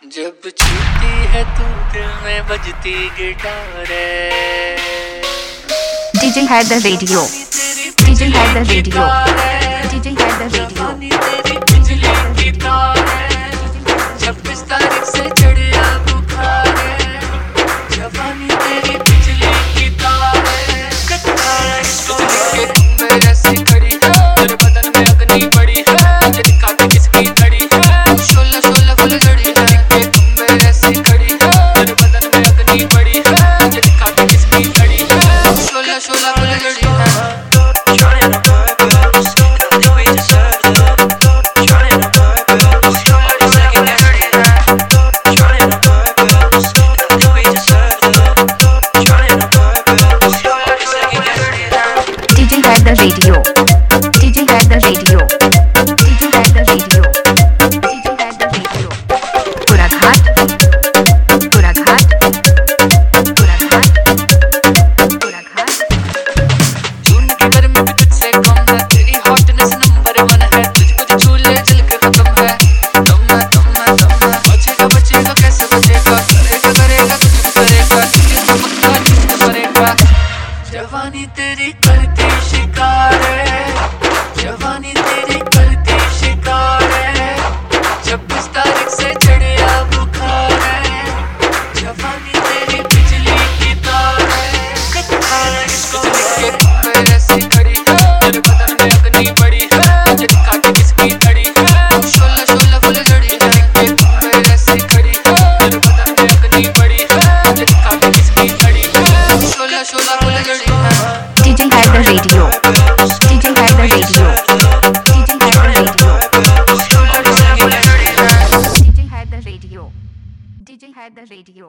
जब छूती है तू दिल में बजती guitar DJ Hyder Radio. DJ Hyder Radio. DJ Hyder Radio. तेरी बिजली की तार है 26 तारीख से चढ़िया बुखार है जवानी तेरी बिजली की तार है कत्ता बिजली के खंभे जैसी खड़ी है तेरे बदन में अग्नि पड़ी है मुझे दिखा के किसकी धड़ी है शोला शोला फुल झड़ी है के खंभे जैसी खड़ी है तेरे बदन में अग्नि पड़ी है मुझे दिखा के किसकी धड़ी है शोला शोला फुल झड़ी है The radio. DJ Hyder Radio. DJ Hyder Radio. DJ Hyder Radio. पूरा घाट पूरा घाट पूरा घाट पूरा घाट जून की गर्मी भी तुझसे कम है तेरी हॉटनेस नंबर 1 है तुझको छू ले जल के खत्म है दम बचेगा कैसे बचेगा करेगा कुछ करेगा किसका पक्का किसका करेगा जवानी तेरी करती शिकार है जवानी तेरी करती शिकार है 26 तारीख से चढ़िया बुखार है जवानी तेरी बिजली की तार है कत्ता बिजली के खंभे जैसी खड़ी है तेरे बदन में अग्नि पड़ी है मुझे दिखा के किसकी धड़ी है शोला शोला फुल झड़ी है के खंभे जैसी खड़ी है तेरे बदन में अग्नि पड़ी है मुझे दिखा के किसकी धड़ी है शोला शोला फुल झड़ी है DJ Hyder Radio. DJ Hyder Radio. DJ Hyder Radio. DJ Hyder Radio. DJ Hyder Radio.